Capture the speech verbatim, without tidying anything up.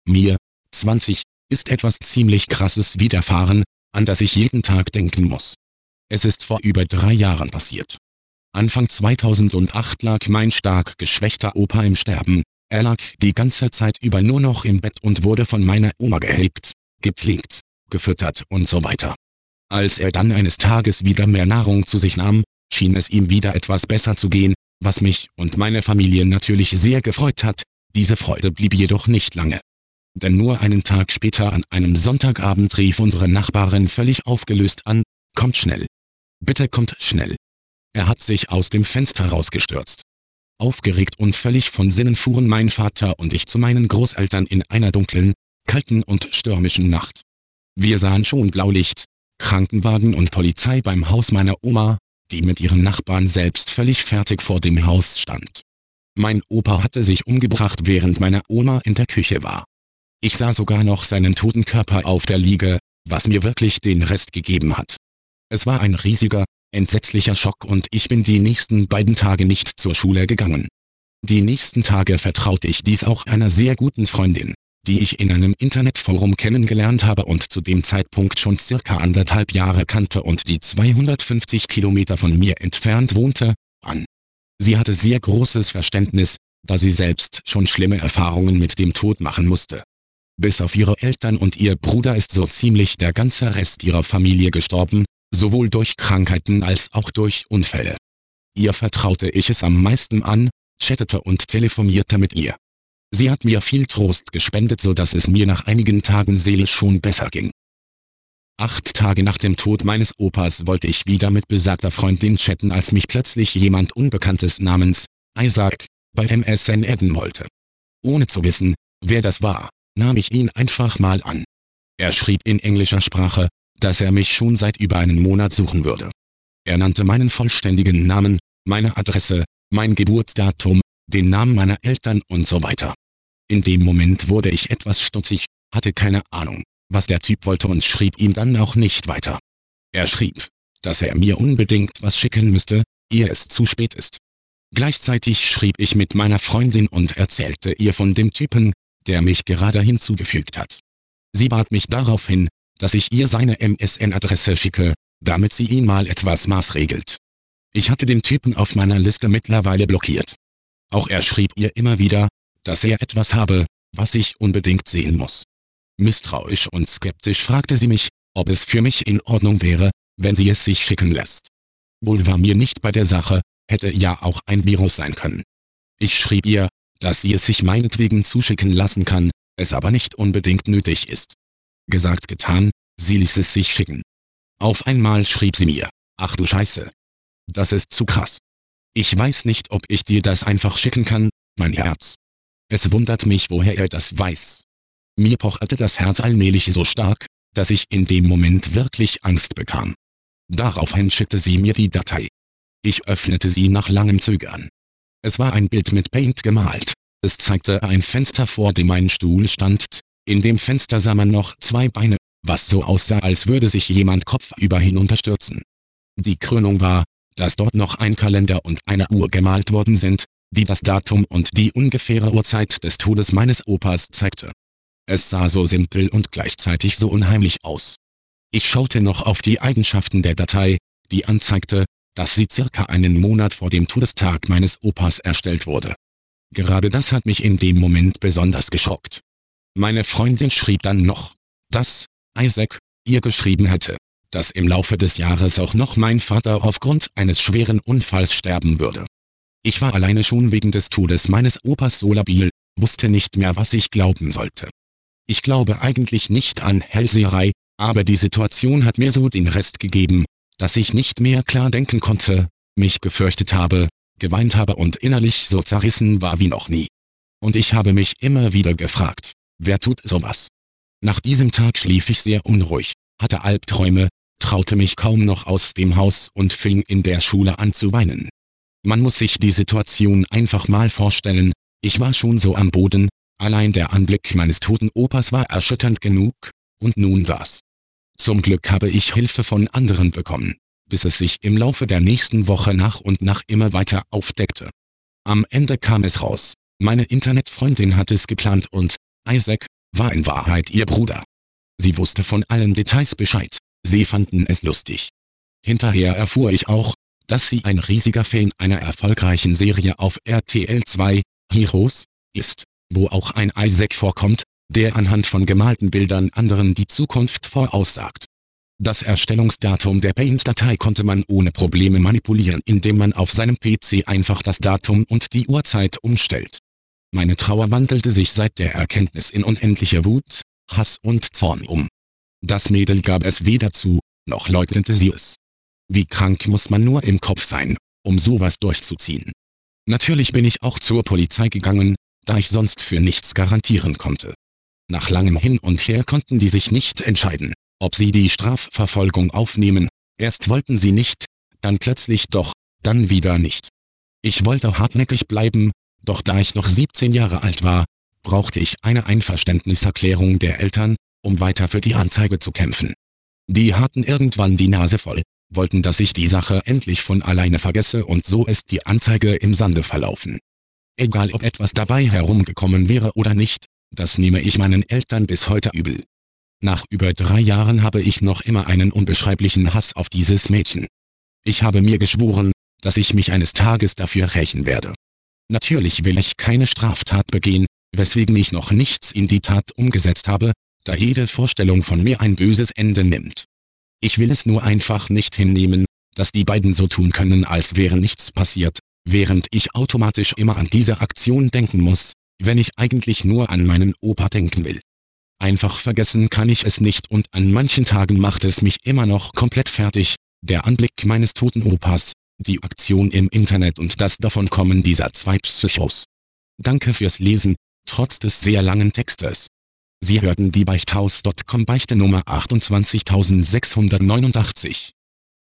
Mir, zwanzig, ist etwas ziemlich Krasses widerfahren, an das ich jeden Tag denken muss. Es ist vor über drei Jahren passiert. Anfang zweitausendacht lag mein stark geschwächter Opa im Sterben. Er lag die ganze Zeit über nur noch im Bett und wurde von meiner Oma gehegt, gepflegt, gefüttert und so weiter. Als er dann eines Tages wieder mehr Nahrung zu sich nahm, schien es ihm wieder etwas besser zu gehen, was mich und meine Familie natürlich sehr gefreut hat. Diese Freude blieb jedoch nicht lange. Denn nur einen Tag später an einem Sonntagabend rief unsere Nachbarin völlig aufgelöst an: »Kommt schnell! Bitte kommt schnell!« Er hat sich aus dem Fenster rausgestürzt. Aufgeregt und völlig von Sinnen fuhren mein Vater und ich zu meinen Großeltern in einer dunklen, kalten und stürmischen Nacht. Wir sahen schon Blaulicht, Krankenwagen und Polizei beim Haus meiner Oma, die mit ihren Nachbarn selbst völlig fertig vor dem Haus stand. Mein Opa hatte sich umgebracht, während meine Oma in der Küche war. Ich sah sogar noch seinen toten Körper auf der Liege, was mir wirklich den Rest gegeben hat. Es war ein riesiger, entsetzlicher Schock und ich bin die nächsten beiden Tage nicht zur Schule gegangen. Die nächsten Tage vertraute ich dies auch einer sehr guten Freundin, die ich in einem Internetforum kennengelernt habe und zu dem Zeitpunkt schon circa anderthalb Jahre kannte und die zweihundertfünfzig Kilometer von mir entfernt wohnte, an. Sie hatte sehr großes Verständnis, da sie selbst schon schlimme Erfahrungen mit dem Tod machen musste. Bis auf ihre Eltern und ihr Bruder ist so ziemlich der ganze Rest ihrer Familie gestorben, sowohl durch Krankheiten als auch durch Unfälle. Ihr vertraute ich es am meisten an, chattete und telefonierte mit ihr. Sie hat mir viel Trost gespendet, so dass es mir nach einigen Tagen seelisch schon besser ging. Acht Tage nach dem Tod meines Opas wollte ich wieder mit besagter Freundin chatten, als mich plötzlich jemand Unbekanntes namens Isaac bei M S N adden wollte. Ohne zu wissen, wer das war, nahm ich ihn einfach mal an. Er schrieb in englischer Sprache, dass er mich schon seit über einem Monat suchen würde. Er nannte meinen vollständigen Namen, meine Adresse, mein Geburtsdatum, den Namen meiner Eltern und so weiter. In dem Moment wurde ich etwas stutzig, hatte keine Ahnung, was der Typ wollte und schrieb ihm dann auch nicht weiter. Er schrieb, dass er mir unbedingt was schicken müsste, ehe es zu spät ist. Gleichzeitig schrieb ich mit meiner Freundin und erzählte ihr von dem Typen, der mich gerade hinzugefügt hat. Sie bat mich daraufhin, dass ich ihr seine M S N-Adresse schicke, damit sie ihn mal etwas maßregelt. Ich hatte den Typen auf meiner Liste mittlerweile blockiert. Auch er schrieb ihr immer wieder, dass er etwas habe, was ich unbedingt sehen muss. Misstrauisch und skeptisch fragte sie mich, ob es für mich in Ordnung wäre, wenn sie es sich schicken lässt. Wohl war mir nicht bei der Sache, hätte ja auch ein Virus sein können. Ich schrieb ihr, dass sie es sich meinetwegen zuschicken lassen kann, es aber nicht unbedingt nötig ist. Gesagt, getan, sie ließ es sich schicken. Auf einmal schrieb sie mir: »Ach du Scheiße. Das ist zu krass. Ich weiß nicht, ob ich dir das einfach schicken kann, mein Herz. Es wundert mich, woher er das weiß.« Mir pochte das Herz allmählich so stark, dass ich in dem Moment wirklich Angst bekam. Daraufhin schickte sie mir die Datei. Ich öffnete sie nach langem Zögern. Es war ein Bild mit Paint gemalt. Es zeigte ein Fenster, vor dem ein Stuhl stand. In dem Fenster sah man noch zwei Beine, was so aussah, als würde sich jemand kopfüber hinunterstürzen. Die Krönung war, dass dort noch ein Kalender und eine Uhr gemalt worden sind, die das Datum und die ungefähre Uhrzeit des Todes meines Opas zeigte. Es sah so simpel und gleichzeitig so unheimlich aus. Ich schaute noch auf die Eigenschaften der Datei, die anzeigte, dass sie circa einen Monat vor dem Todestag meines Opas erstellt wurde. Gerade das hat mich in dem Moment besonders geschockt. Meine Freundin schrieb dann noch, dass Isaac ihr geschrieben hätte, dass im Laufe des Jahres auch noch mein Vater aufgrund eines schweren Unfalls sterben würde. Ich war alleine schon wegen des Todes meines Opas so labil, wusste nicht mehr, was ich glauben sollte. Ich glaube eigentlich nicht an Hellseherei, aber die Situation hat mir so den Rest gegeben, dass ich nicht mehr klar denken konnte, mich gefürchtet habe, geweint habe und innerlich so zerrissen war wie noch nie. Und ich habe mich immer wieder gefragt, wer tut sowas? Nach diesem Tag schlief ich sehr unruhig, hatte Albträume, traute mich kaum noch aus dem Haus und fing in der Schule an zu weinen. Man muss sich die Situation einfach mal vorstellen, ich war schon so am Boden, allein der Anblick meines toten Opas war erschütternd genug, und nun das. Zum Glück habe ich Hilfe von anderen bekommen, bis es sich im Laufe der nächsten Woche nach und nach immer weiter aufdeckte. Am Ende kam es raus, meine Internetfreundin hat es geplant und Isaac, war in Wahrheit ihr Bruder. Sie wusste von allen Details Bescheid, sie fanden es lustig. Hinterher erfuhr ich auch, dass sie ein riesiger Fan einer erfolgreichen Serie auf R T L zwei, Heroes, ist, wo auch ein Isaac vorkommt, der anhand von gemalten Bildern anderen die Zukunft voraussagt. Das Erstellungsdatum der Paint-Datei konnte man ohne Probleme manipulieren, indem man auf seinem P C einfach das Datum und die Uhrzeit umstellt. Meine Trauer wandelte sich seit der Erkenntnis in unendliche Wut, Hass und Zorn um. Das Mädel gab es weder zu, noch leugnete sie es. Wie krank muss man nur im Kopf sein, um sowas durchzuziehen? Natürlich bin ich auch zur Polizei gegangen, da ich sonst für nichts garantieren konnte. Nach langem Hin und Her konnten die sich nicht entscheiden, ob sie die Strafverfolgung aufnehmen. Erst wollten sie nicht, dann plötzlich doch, dann wieder nicht. Ich wollte hartnäckig bleiben, doch da ich noch siebzehn Jahre alt war, brauchte ich eine Einverständniserklärung der Eltern, um weiter für die Anzeige zu kämpfen. Die hatten irgendwann die Nase voll, wollten, dass ich die Sache endlich von alleine vergesse, und so ist die Anzeige im Sande verlaufen. Egal ob etwas dabei herumgekommen wäre oder nicht, das nehme ich meinen Eltern bis heute übel. Nach über drei Jahren habe ich noch immer einen unbeschreiblichen Hass auf dieses Mädchen. Ich habe mir geschworen, dass ich mich eines Tages dafür rächen werde. Natürlich will ich keine Straftat begehen, weswegen ich noch nichts in die Tat umgesetzt habe, da jede Vorstellung von mir ein böses Ende nimmt. Ich will es nur einfach nicht hinnehmen, dass die beiden so tun können, als wäre nichts passiert, während ich automatisch immer an diese Aktion denken muss, wenn ich eigentlich nur an meinen Opa denken will. Einfach vergessen kann ich es nicht, und an manchen Tagen macht es mich immer noch komplett fertig, der Anblick meines toten Opas, die Aktion im Internet und das Davonkommen dieser zwei Psychos. Danke fürs Lesen, trotz des sehr langen Textes. Sie hörten die Beichthaus Punkt com Beichte Nummer achtundzwanzigsechshundertneunundachtzig.